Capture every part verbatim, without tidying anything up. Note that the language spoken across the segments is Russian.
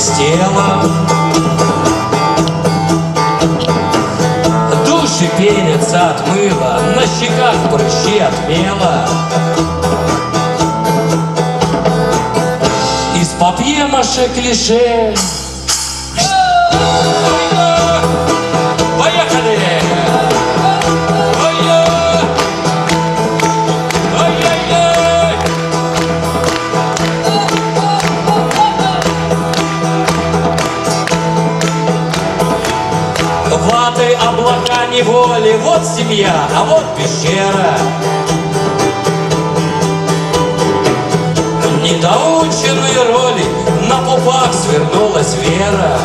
опустела. Души пенятся от мыла, на щеках прыщи от мела. Из папье-маше клише. Поехали! Ваты, облака, неволи, вот семья, а вот пещера. Недоученные роли, на пупах свернулась вера.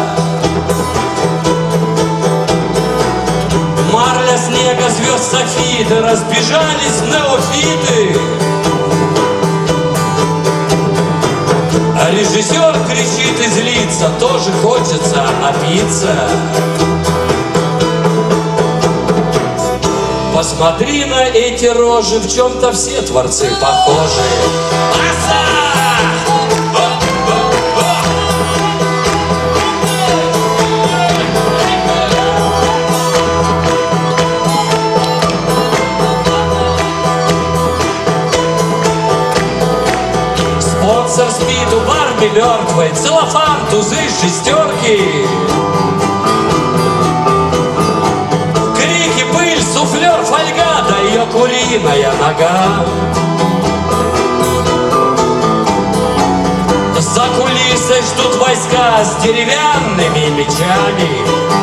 Марля снега, звезд софиты, разбежались неофиты. А режиссер кричит и злится, тоже хочется напиться. Посмотри на эти рожи, в чем-то все творцы похожи. Аса! Спонсор спит, у Барби мертвой, целлофан, тузы, шестерки. Суфлер, фольга, да ее куриная нога. За кулисой ждут войска с деревянными мечами.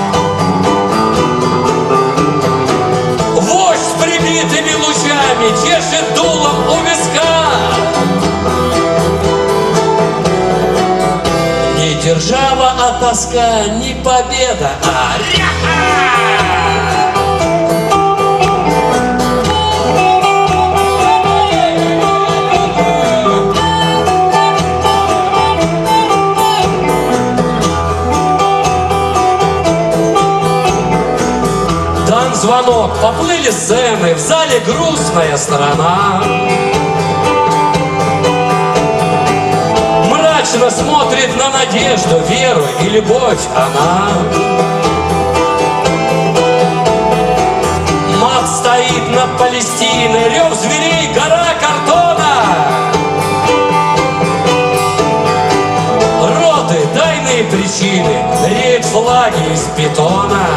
Вождь с прибитыми лучами чешет дулом у виска. Не держава, а тоска, не победа, а ряха! Звонок, поплыли сцены, в зале грустная сторона. Мрачно смотрит на надежду, веру и любовь она. Мат стоит над Палестиной, рев зверей, гора картона. Роты, тайные причины, реют флаги из бетона.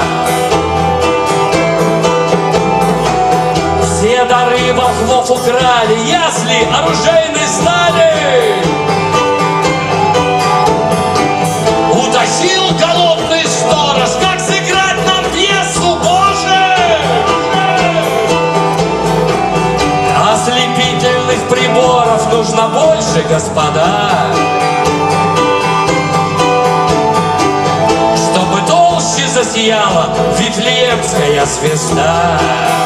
Все дары волхвов украли, ясли оружейной стали. Утащил голодный сторож, как сыграть нам пьесу, Боже! Ослепительных приборов нужно больше, господа, чтобы толще засияла Вифлеемская звезда.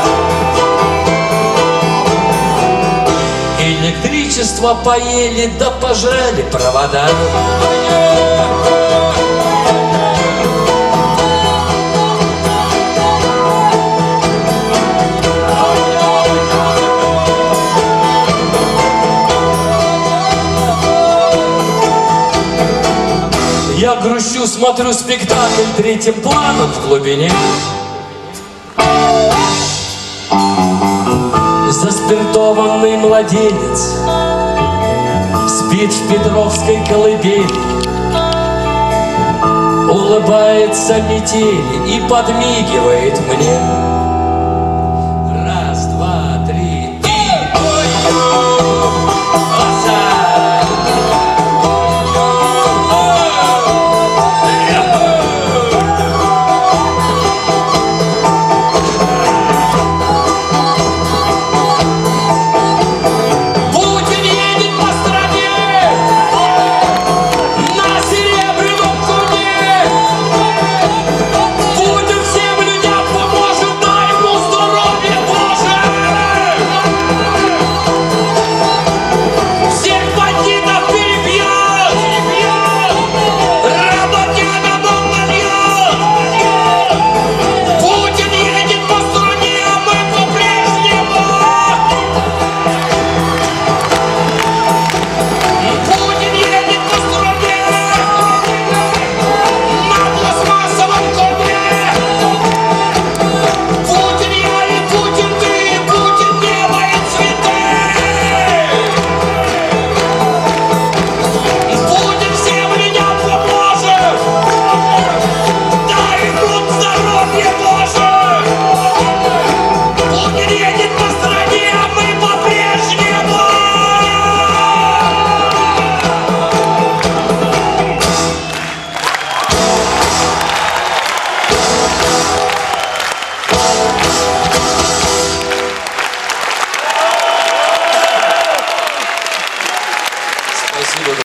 Электричество поели, да пожрали провода. Я грущу, смотрю спектакль третьим планом в глубине. Заспиртованный младенец спит в Петровской колыбели, улыбается метели и подмигивает мне.